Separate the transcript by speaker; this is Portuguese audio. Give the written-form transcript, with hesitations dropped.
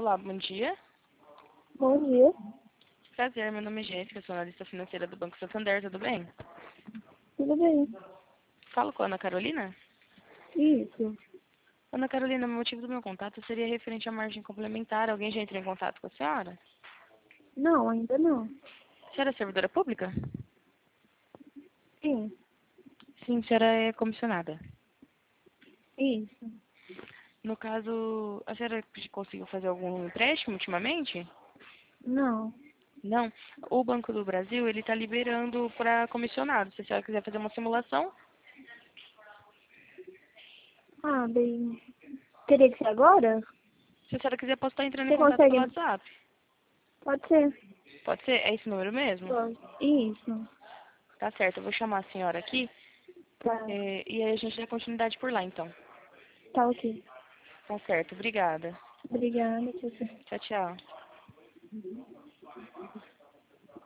Speaker 1: Olá, bom dia.
Speaker 2: Bom dia.
Speaker 1: Prazer, meu nome é Jéssica, sou analista financeira do Banco Santander, tudo bem?
Speaker 2: Tudo bem?
Speaker 1: Falo com a Ana Carolina?
Speaker 2: Isso.
Speaker 1: Ana Carolina, o motivo do meu contato seria referente à margem complementar. Alguém já entrou em contato com a senhora?
Speaker 2: Não, ainda não.
Speaker 1: A senhora é servidora pública?
Speaker 2: Sim.
Speaker 1: Sim, a senhora é comissionada.
Speaker 2: Isso.
Speaker 1: No caso, a senhora conseguiu fazer algum empréstimo ultimamente?
Speaker 2: Não.
Speaker 1: Não. O Banco do Brasil, ele está liberando para comissionados. Se a senhora quiser fazer uma simulação,
Speaker 2: Ah, bem. Teria que ser agora?
Speaker 1: se a senhora quiser, posso estar entrando em
Speaker 2: Você
Speaker 1: contato pelo
Speaker 2: consegue?
Speaker 1: WhatsApp.
Speaker 2: Pode ser.
Speaker 1: Pode ser? É esse número mesmo?
Speaker 2: Pode. Isso.
Speaker 1: Tá certo, eu vou chamar a senhora aqui
Speaker 2: Tá.
Speaker 1: e aí a gente dá continuidade por lá, então.
Speaker 2: Tá ok.
Speaker 1: Tá certo, obrigada.
Speaker 2: Obrigada, tchau, tchau.
Speaker 1: Tchau, tchau.